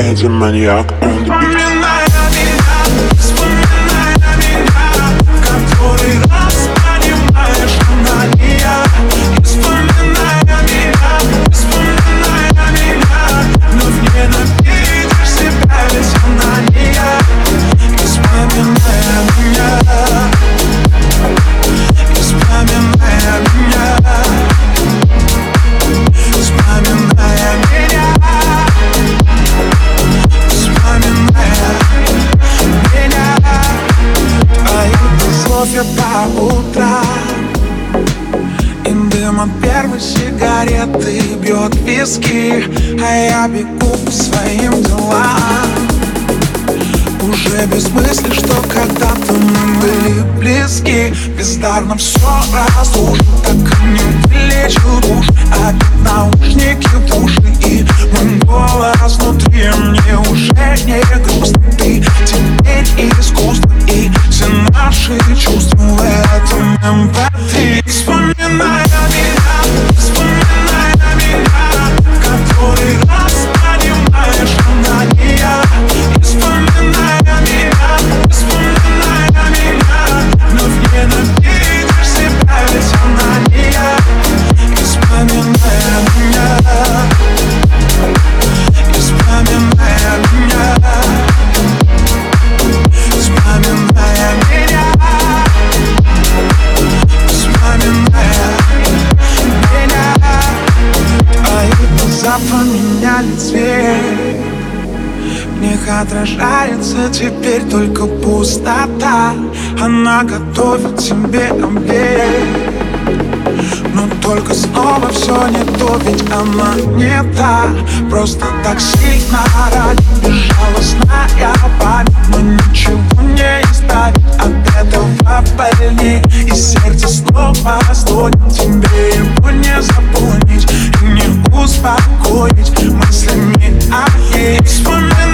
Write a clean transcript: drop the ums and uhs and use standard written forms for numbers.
the maniac on the beat. Вспоминай меня, который раз понимаешь, она не я. Вспоминай меня, вновь ненавидишь себя, ведь она не я. Вспоминай меня, вспоминай меня, вспоминая меня, вспоминая меня. Твои условия по утрам и дым от первой сигареты бьет виски, а я бегу по своим делам, уже без мысли, что когда-то мы были близки. Бездарно все разрушил, так и не вылечил душ. Опять наушники в душе, и мой голос внутри. Мне уже не грустно, ты теперь искусство, и все наши чувства в этом эмпатии. Вспоминай меня, который раз понимаешь, она не я. Вспоминай меня, вновь ненавидишь себя, ведь она не я. Вспоминай меня, вспоминай меня, вспоминай меня, вспоминай меня. Твои глаза поменяли цвет, в них отражается теперь только пустота. Она готовит тебе обед, но только снова все не то, ведь она не та. Просто так сильно ранит безжалостная память, но ничего не исправить от этого больней. И сердце снова стонет, тебе его не запомнить и не успокоить мыслями о ней. Вспоминай